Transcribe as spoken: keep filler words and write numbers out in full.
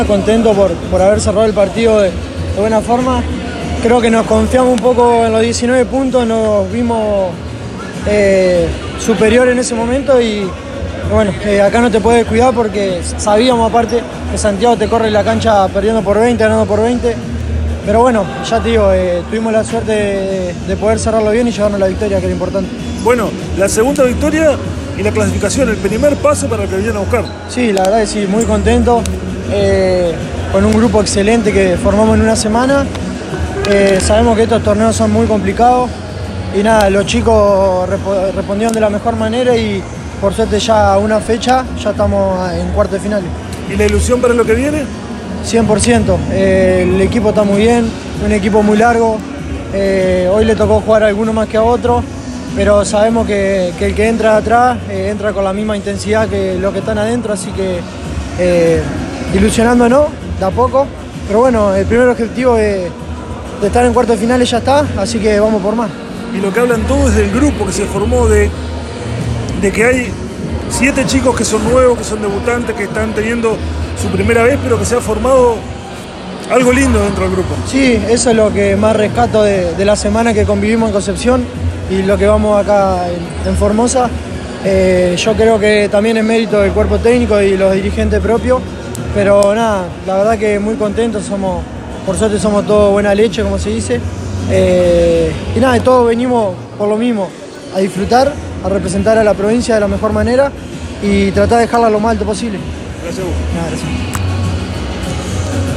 Contento por, por haber cerrado el partido de, de buena forma. Creo que nos confiamos un poco en los diecinueve puntos, nos vimos eh, superior en ese momento y bueno, eh, acá no te puedes cuidar porque sabíamos aparte que Santiago te corre la cancha perdiendo por veinte, ganando por veinte. Pero bueno, ya te digo, eh, tuvimos la suerte de, de poder cerrarlo bien y llevarnos la victoria, que era importante. Bueno, la segunda victoria y la clasificación, el primer paso para lo que vienen a buscar. Sí, la verdad que sí, muy contento. Eh, con un grupo excelente que formamos en una semana. Eh, sabemos que estos torneos son muy complicados y nada, los chicos rep- respondieron de la mejor manera y por suerte ya a una fecha ya estamos en cuarto de final. ¿Y la ilusión para lo que viene? cien por ciento. Eh, el equipo está muy bien, un equipo muy largo. Eh, hoy le tocó jugar a alguno más que a otro, pero sabemos que, que el que entra atrás eh, entra con la misma intensidad que los que están adentro, así que eh, ilusionándonos de a poco, pero bueno, el primer objetivo de, de estar en cuartos de finales ya está, así que vamos por más. Y lo que hablan todos es del grupo que se formó, de, de que hay siete chicos que son nuevos, que son debutantes, que están teniendo su primera vez, pero que se ha formado algo lindo dentro del grupo. Sí, eso es lo que más rescato de, de la semana que convivimos en Concepción y lo que vamos acá en, en Formosa. Eh, yo creo que también es mérito del cuerpo técnico y los dirigentes propios. Pero nada, la verdad que muy contentos, somos, por suerte somos todos buena leche, como se dice. Eh, y nada, todos venimos por lo mismo, a disfrutar, a representar a la provincia de la mejor manera y tratar de dejarla lo más alto posible. Gracias a vos. Nada, gracias.